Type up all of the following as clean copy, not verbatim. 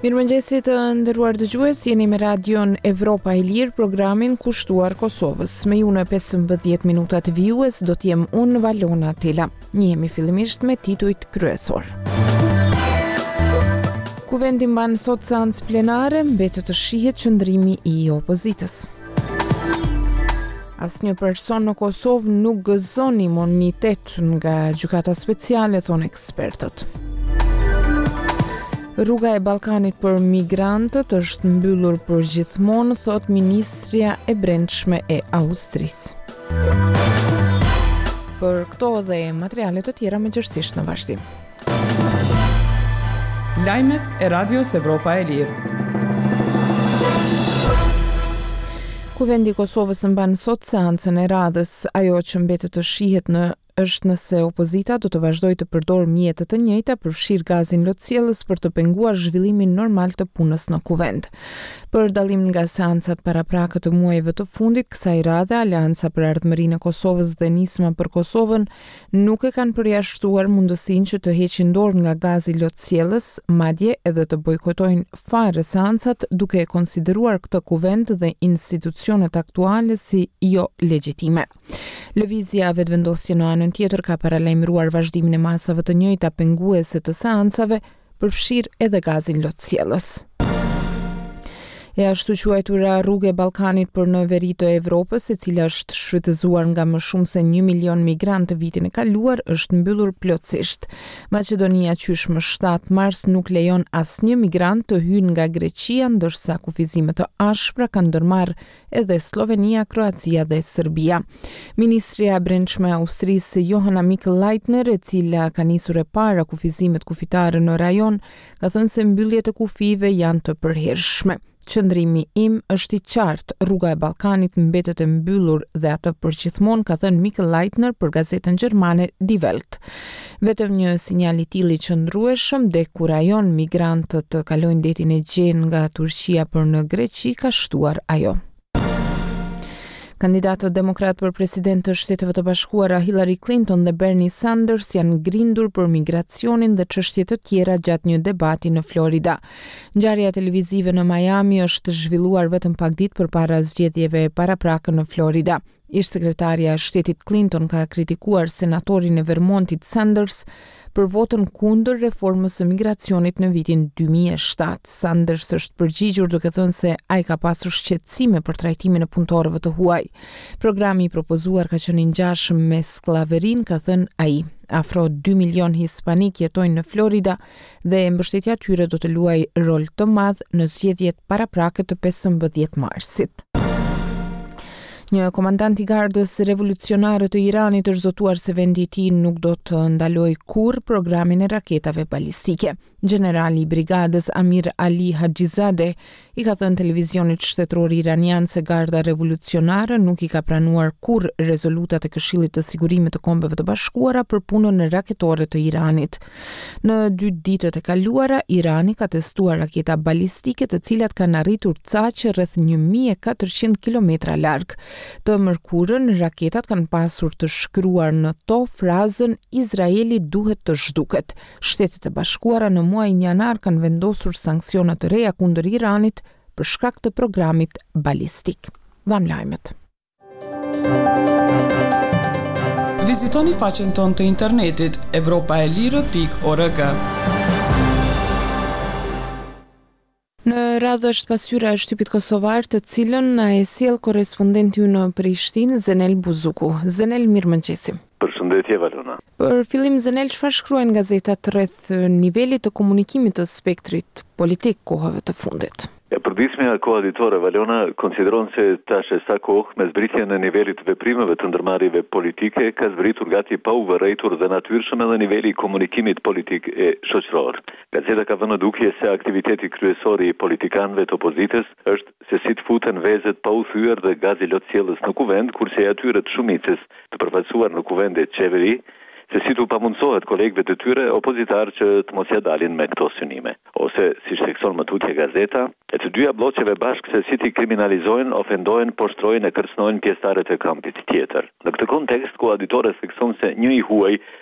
Mirëmëngjesit të nderuar dëgjues, jeni me radion Evropa e Lirë, programin kushtuar Kosovës. Me ju në 15 minuta të vijues do t'jem unë Valona Tela. Njihemi fillimisht me titujt kryesor. Kuvendi mban sot seancë plenare, mbetet të shihet qëndrimi i opozitës. Asnjë person në Kosovë nuk gëzon imunitet nga gjykata speciale, thonë ekspertët. Rruga e Ballkanit për migrantët është mbyllur për gjithmonë, thot Ministria e Brendshme e Austrisë. Për këto dhe materiale të tjera mëngjesisht në vazhdim. Lajmet e Radios Evropa e Lirë. Kuvendi i Kosovës mban sot seancën e radhës. Ajo që mbetet të shihet është nëse opozita do të vazhdojë të përdorë mjete të njëjta për fshir gazin lotësjellës për të penguar zhvillimin normal të punës në kuvend. Për dallim nga seancat paraprakë të muajve të fundit, kësaj radhe Aleanca për Ardhmërinë e Kosovës dhe Nisma për Kosovën nuk e kanë përjashtuar mundësinë që të heqin dorë nga gazi lotësjellës, madje edhe të bojkotojnë fare seancat, duke e konsideruar këtë kuvend dhe institucionet aktuale si jo legjitime. Lëvizja vetëvendosje në anën tjetër ka paralajmëruar vazhdimin e masave të njëjta penguese të seancave për fshir edhe gazin lotësjellës. E ashtu quajtura rrugë e Ballkanit për në veri të Evropës, e cila është shfrytëzuar nga më shumë se 1 milion migrantë vitin e kaluar, është mbyllur plotësisht. Maqedonia qysh më 7 mars nuk lejon asnjë migrant të hyjë nga Greqia, ndërsa kufizime të ashpra kanë ndërmarrë edhe Slovenia, Kroacia dhe Serbia. Ministria e Brendshme e Austrisë Johanna Mikl-Leitner, e cila ka nisur e para kufizimet kufitare në rajon, ka thënë se mbylljet e kufive janë të përhershme. Qëndrimi im është i qartë, rruga e Ballkanit mbetet e mbyllur dhe atë për gjithmonë, ka thënë Mikl-Leitner për gazetën gjermane Die Welt. Vetëm një sinjal i tillë i qëndrueshëm dhe kur ajon migrantët të kalojnë detin e Gjen nga Turqia për në Greqi, ka shtuar ajo. Kandidatët demokrat për president të Shteteve të Bashkuara Hillary Clinton dhe Bernie Sanders janë grindur për migracionin dhe çështje të tjera gjatë një debati në Florida. Ngjarja televizive në Miami është zhvilluar vetëm pak ditë përpara zgjedhjeve paraprakë në Florida. Ish-sekretarja e shtetit Clinton ka kritikuar senatorin e Vermontit Sanders për votën kundër reformës së migracionit në vitin 2007. Sanders është përgjigjur duke thënë se ai ka pasur shqetësime për trajtimin e punëtorëve të huaj. Programi i propozuar ka qenë i ngjashëm me skllavërinë, ka thënë ai. Afro 2 milion hispanik jetojnë në Florida dhe mbështetja e tyre do të luajë rol të madh në zgjedhjet paraprakë të 15 marsit. Një komandant i gardës revolucionare të Iranit është zotuar se vendi i tij nuk do të ndalojë kurrë programin e raketave balistike. Generali i brigadës Amir Ali Hajizadeh i ka thënë televizionit shtetëror iranian se garda revolucionare nuk i ka pranuar kurrë rezolutat e Këshillit të Sigurimit të Kombeve të Bashkuara për punën raketore të Iranit. Në 2 ditët e kaluara, Irani ka testuar raketa balistike, të cilat kanë arritur caqe rreth 1400 kilometra larg. Të mërkurën, raketat kanë pasur të shkruar në to frazën "Izraeli duhet të zhduket". Shtetet e Bashkuara në muajin janar kanë vendosur sanksione të reja kundër Iranit për shkak të programit balistik. Vam lajmet. Vizitoni faqen tonë të internetit europaelire.org. Në radhë është pasqyra e shtypit kosovar, të cilën na e sjell korrespondenti në Prishtinë, Zenel Buzuku. Zenel, mirëmëngjesi. Përshëndetje, Valona. Për fillim, Zenel, çfarë shkruajnë gazetat rreth nivelit të komunikimit të spektrit politik kohëve të fundit? Përdismja koalitore, Valona, konsideron se tash sa kohë me zbritjen e nivelit të veprimeve të ndërmarrjeve politike ka zbritur gati pa u vërejtur dhe natyrshëm edhe niveli i komunikimit politik e shoqëror. Gazeta ka vënë dukje se aktiviteti kryesor i politikanëve të opozitës është se si të futen vezet pa u thyer dhe gazi lotësjellës në kuvend, kurse atyre të shumicës të përfaqësuar në kuvende qeveri, se si të pamundsohet kolegëve të tyre opozitar që të mos ja dalin me këto synime. Ose, si thekson më tutje gazeta, e të dyja bloqeve bashkë se si t'i kriminalizojnë, ofendojnë, poshtrojnë e kërcënojnë pjesëtarët e kampit tjetër. Në këtë kontekst, koaditore thekson se një i huaj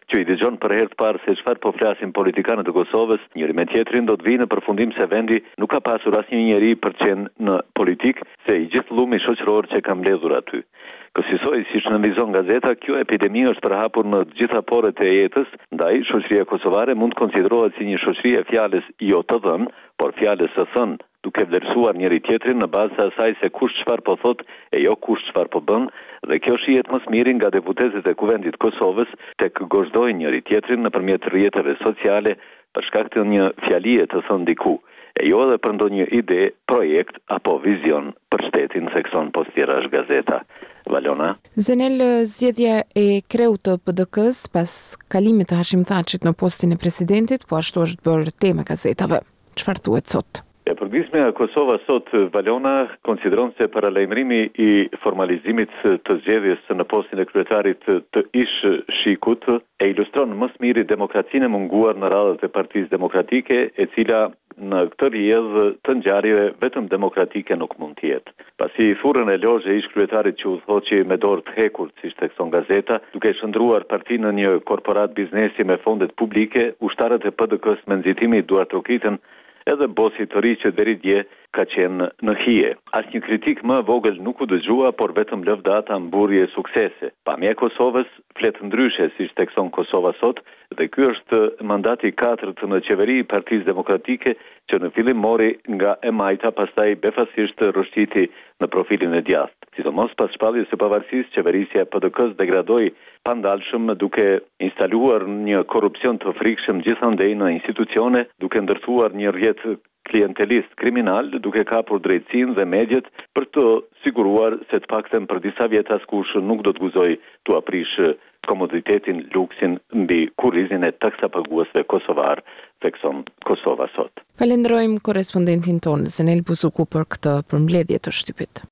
që i dëgjon për herë të parë se çfarë po flasin politikanët e Kosovës, njëri me tjetrin do të vinë në përfundim se vendi nuk ka pasur asnjë njeri për të qenë në politikë, se i gjithë llumi shoqëror që ka mbledhur aty. Kësaj, siç nënvizon gazeta, kjo epidemi është përhapur në të gjitha porët e jetës, ndaj shoqëria kosovare mund të konsiderohet si një shoqëri e fjalës jo të dhënë, por fjalës së thënë, duke vlerësuar njëri tjetrin në bazë të asaj se kush çfarë po thot e jo kush çfarë po bën, dhe kjo shihet më së miri nga deputetët e Kuvendit Kosovës tek gozhdojnë njëri tjetrin nëpërmjet rrjeteve sociale për shkak të një fjalie të thënë diku, e jo edhe për ndonjë ide, projekt apo vizion për shtetin, thekson Postirash gazeta. Valona. Zenel, zgjedhja e kreut të PDK-s pas kalimit të Hashim Thaqit në postin e presidentit, po ashtu është bërë temë gazetave. Çfarë thuhet sot? E përdismja Kosova sot, Valona, konsideron se paralajmërimi i formalizimit të zgjedhjes në postin e kryetarit të ish Shikut e ilustron më së miri demokracinë e munguar në radhët e Partisë Demokratike, e cila në këtë rrjedhë të ngjarjeve vetëm demokratike nuk mund të jetë. Pasi thurrën e lozhe ish kryetarit që u thoqi me dorë të hekur, siç thekson gazeta, duke shndruar partinë në një korporat biznesi me fondet publike, ushtarët e PDK-s me nxitimin Duart Trokitën edhe bosi të ri që deri dje ka qenë në hije. Asnjë kritik më vogël nuk u dëgjua, por vetëm lëvdata mburje suksese. Pamja e Kosovës flet ndryshe, siç thekson Kosova sot, dhe ky është mandati i katërt në qeveri i Partisë Demokratike që në fillim mori nga e majta, pastaj befasisht rrëshqiti në profilin e djathtë. Sidomos pas shpalljes së pavarësisë, qeverisja e PDK-s degradoi pandalshëm duke instaluar një korrupsion të frikshëm gjithandej në institucione, duke ndërthuar një rrjet klientelist kriminal, duke kapur drejtësinë dhe mediat për të siguruar se të paktën për disa vjet askush nuk do të guzoj të aprish komoditetin, luksin mbi kurrizin e taksapaguesve kosovar, thekson Kosova sot. Falenderojmë korrespondentin tonë Zenel Buzuku për këtë përmbledhje të shtypit.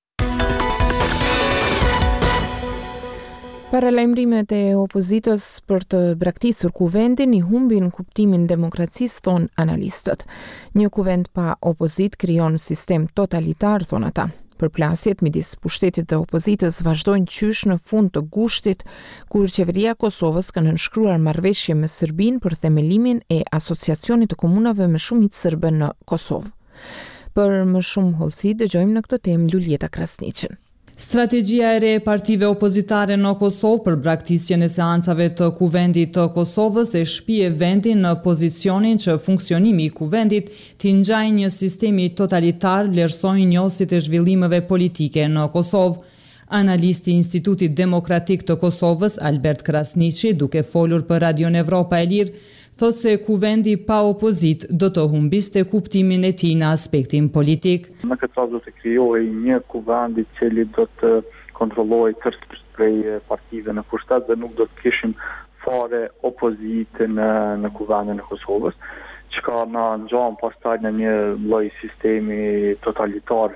Paralajmërimet e opozitës për të braktisur kuvendin i humbin kuptimin demokracisë, thon analistët. Një kuvend pa opozit krijon sistem totalitar, thon ata. Përplasjet midis pushtetit dhe opozitës vazhdojnë qysh në fund të gushtit, kur qeveria e Kosovës ka nënshkruar marrëveshje me Serbinë për themelimin e asociacionit të komunave me shumicë serbe në Kosovë. Për më shumë hollësi dëgjojmë në këtë temë Luljeta Krasniqin. Strategjia e re e partive opozitare në Kosovë për braktisjen e seancave të kuvendit të Kosovës e shpije vendin në pozicionin që funksionimi i kuvendit t'i ngjajë një sistemi totalitar, vlerësojnë njohësit e zhvillimeve politike në Kosovë. Analisti i Institutit Demokratik të Kosovës, Albert Krasniqi, duke folur për Radion Evropa e Lirë, thot se kuvendi pa opozit do të humbiste kuptimin e tij në aspektin politik. Në këtë rast do të krijohej një kuvend i cili do të kontrollojë tërësisht prej partive në pushtet dhe nuk do të kishim fare opozite në kuvendin e Kosovës, çka na ngjan pastaj në një lloj sistemi totalitar,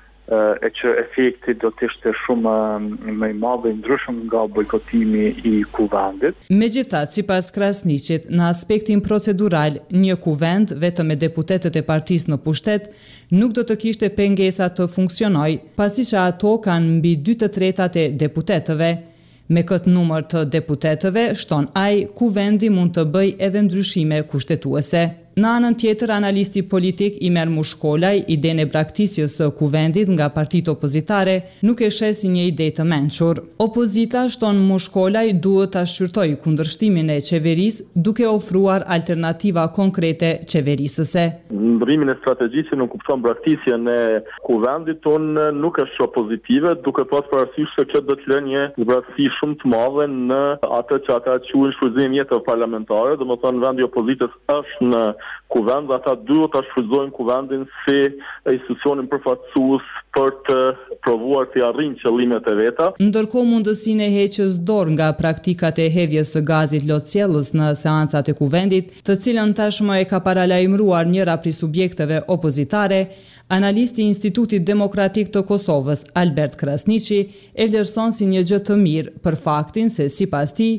e që efekti do të ishte shumë më i madh i ndryshëm nga bojkotimi i kuvendit. Megjithatë, sipas Krasniqit, në aspektin procedural, një kuvend vetëm me deputetët e partisë në pushtet nuk do të kishte pengesa të funksionojë, pasi që ato kanë mbi 2/3 e deputetëve. Me këtë numër të deputetëve, shton ai, kuvendi mund të bëjë edhe ndryshime kushtetuese. Në anën tjetër, analisti politik Imer Mushkolaj, idenë e braktisjes së kuvendit nga partitë opozitare, nuk e sheh si një ide të mençur. Opozita, shton Mushkolaj, duhet ta shqyrtojë kundërshtimin e qeverisë duke ofruar alternativa konkrete qeverisëse. Ndryrimin e strategjisë nuk kupton braktisjen e kuvendit tonë nuk është pozitive, duke pas parasysh se kjo do të lënë një zbratësi shumë të madhe në atë që ata quajnë shfrytëzim jetëve parlamentare, domethënë vendi i opozitës është në kuvend, ata duhet ta shfrytëzojnë kuvendin si institucionin përfaqësues për të provuar të arrijnë qëllimet e veta. Ndërkohë, mundësinë e heqjes dorë nga praktikat e hedhjes së gazit lotësjellës në seancat e kuvendit, të cilën tashmë e ka paralajmëruar njëra prej subjekteve opozitare, analisti i Institutit Demokratik të Kosovës, Albert Krasniqi, e vlerëson si një gjë të mirë për faktin se sipas tij,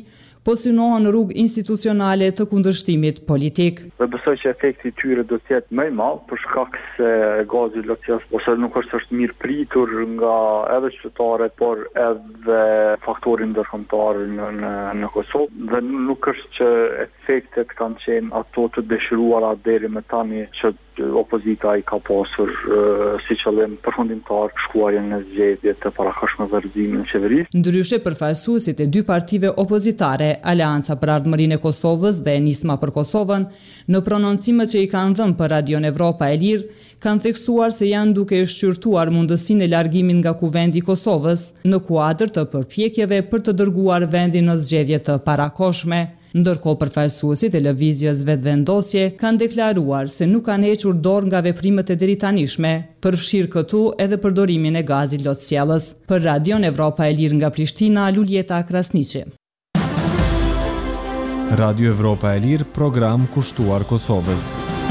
po synohen rrugë institucionale të kundërshtimit politik. Dhe besoj që efekti i tyre do të jetë më i madh për shkak se gazi lotjas ose nuk është mirë pritur nga edhe qytetarët, por edhe faktorin ndërkombëtar në Kosovë dhe nuk është që efektet kanë qenë ato të dëshiruara deri më tani që opozita i ka pasur si qëllim përfundimtar shkuarjen në zgjedhje të parakohshme dhe rrëzimin e qeverisë. Ndryshe përfaqësuesit e dy partive opozitare, Aleanca për Ardhmërinë e Kosovës dhe Nisma për Kosovën, në prononcimet që i kanë dhënë për Radion Evropa e Lirë, kanë theksuar se janë duke shqyrtuar mundësinë e largimit nga kuvendi i Kosovës në kuadër të përpjekjeve për të dërguar vendin në zgjedhje të parakohshme. Ndërkohë përfaqësuesit e lëvizjes vetëvendosje kanë deklaruar se nuk kanë hequr dorë nga veprimet e deritanishme, përfshirë këtu edhe përdorimin e gazit lotësjellës. Për Radion Evropa e Lirë nga Prishtina, Luljeta Krasniqi. Radio Evropa e Lirë, program kushtuar Kosovës.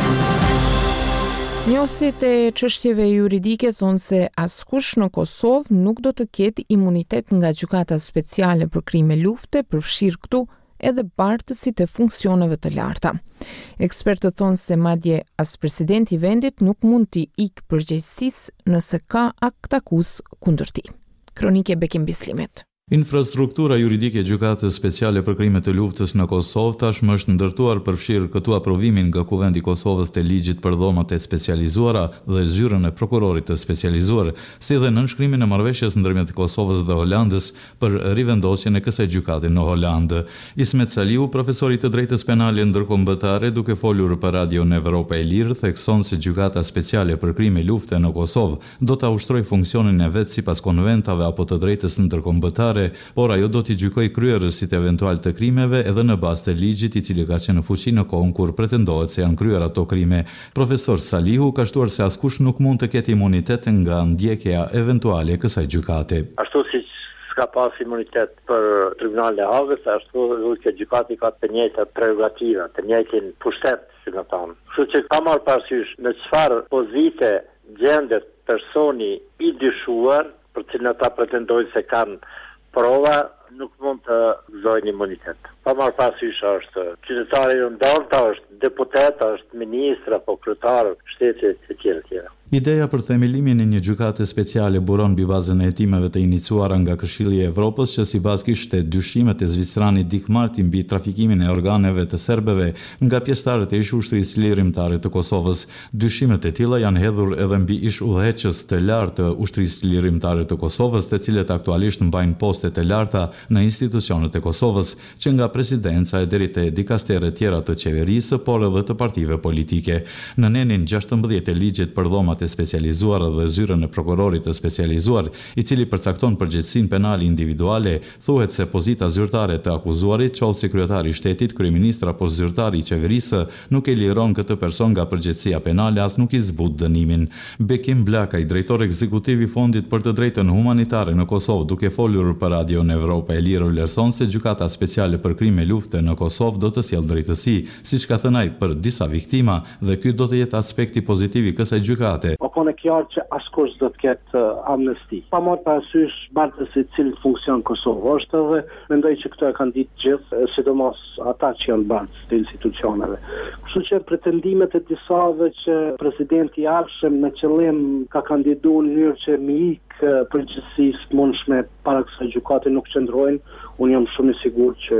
Njohësit e çështjeve juridike thonë se askush në Kosovë nuk do të ketë imunitet nga gjykata speciale për krime lufte, përfshirë këtu edhe bartësit e funksioneve të larta. Ekspertët thonë se madje as presidenti i vendit nuk mund t'i ikë përgjegjësisë nëse ka akt akus kundër tij. Kronike Bekim Bislimit. Infrastruktura juridike e gjykatës speciale për krime të luftës në Kosovë tashmë është ndërtuar përfshirë këtu aprovimin nga Kuvendi i Kosovës të ligjit për dhomat e specializuara dhe zyrën e prokurorit të specializuar, si dhe nënshkrimin e marrëveshjes ndërmjet Kosovës dhe Holandës për rivendosjen e kësaj gjykate në Holandë. Ismet Saliu, profesori të drejtës penale ndërkombëtare, duke folur për Radion Evropa e Lirë, thekson se gjykata speciale për krime lufte në Kosovë do ta ushtrojë funksionin e vet sipas konventave apo të drejtës ndërkombëtare, por ajo do t'i gjykojë kryerësit eventual të krimeve edhe në bazë të ligjit i cili ka qenë në fuqi në kohën kur pretendohet se janë kryer ato krime. Profesor Salihu ka shtuar se askush nuk mund të ketë imunitet nga ndjekja eventuale e kësaj gjykate. Ashtu si s'ka pas imunitet për Tribunalin e Hagës, ashtu që gjykati ka të njëjtat prerogativa, të njëjtin pushtet, si më thonë. Kështu që ka marrë parasysh në çfarë pozite gjendet personi i dyshuar, për cilën ata pretendojnë se kanë prova, nuk mund të gëzojnë imunitet. Pa marrë parasysh është qytetari i ndarta, është deputet, është ministra, apo kryetar shtetit e tjera. Ideja për themelimin e një gjykate speciale buron mbi bazën e hetimeve të iniciuara nga Këshilli i Evropës që sipas kishte dyshimet e Zvicranit Dick Marty mbi trafikimin e organeve të serbëve nga pjesëtarët e ish-ushtrisë lirimtare të Kosovës. Dyshimet e tilla janë hedhur edhe mbi ish-udhëheqës të lartë të ushtrisë lirimtare të Kosovës, të cilët aktualisht mbajnë poste të larta në institucionet e Kosovës, që nga presidenca e deri te dikasteret tjera të qeverisë, por edhe të partive politike. Në nenin 16 e ligjit për dhomat e specializuar dhe zyrën e prokurorit të specializuar, i cili përcakton përgjegjësinë penale individuale, thuhet se pozita zyrtare të akuzuarit, qoftë si kryetari i shtetit, kryeministri apo zyrtari i qeverisë, nuk e liron këtë person nga përgjegjësia penale as nuk i zbut dënimin. Bekim Blakaj, drejtor ekzekutiv i Fondit për të drejtën humanitare në Kosovë, duke folur për Radion Evropa e Lirë, vlerëson se gjykata speciale për krime lufte në Kosovë do të sjellë drejtësi, siç ka thënë ai, për disa viktima, dhe ky do të jetë aspekti pozitiv i kësaj gjykate. Apo në qartë që askush do të ketë amnesti. Pa marrë parasysh bartësit cilët funksion Kosovë është dhe mendoj që këto e kanë ditë gjithë, sidomos ata që janë bartës të institucioneve. Kështu që pretendimet e disave që presidenti i ardhshëm në qëllim ka kandiduar në mënyrë që mi përgjithësisë të mundshme para kësaj gjykate nuk qëndrojnë, unë jam shumë i sigurt që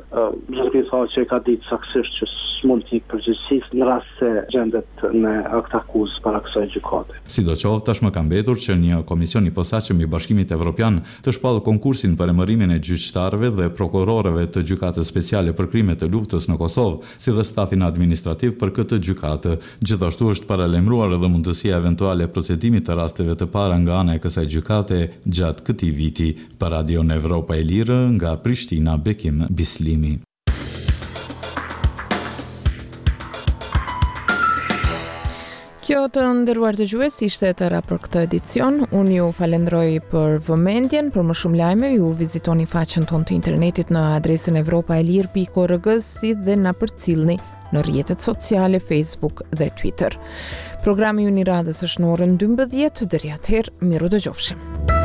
zoti thotë që ka ditë saktësisht që s'mund të ikë përgjithësisë në rast se gjendet në akt akuzë para kësaj gjykate. Sidoqoftë, tashmë ka mbetur që një komision i posaçëm i Bashkimit Evropian të shpallë konkursin për emërimin e gjyqtarëve dhe prokurorëve të gjykatës speciale për krime të luftës në Kosovë, si dhe stafin administrativ për këtë gjykatë. Gjithashtu është paralajmëruar edhe mundësia eventuale procedimit të rasteve të para nga ana e kësaj gjykate gjatë këtij viti. Për Radion Evropa e Lirë, nga Prishtina, Bekim Bislimi. Kjo, të nderuar dëgjues, ishte e tëra për këtë edicion. Unë ju falenderoj për vëmendjen. Për më shumë lajme, ju vizitoni faqen tonë të internetit në adresën evropaelir.org, si dhe na përcillni në rrjetet sociale, Facebook dhe Twitter. Programi i Uniradës është në orën 12:00. Deri atëherë, miru dëgjofshim.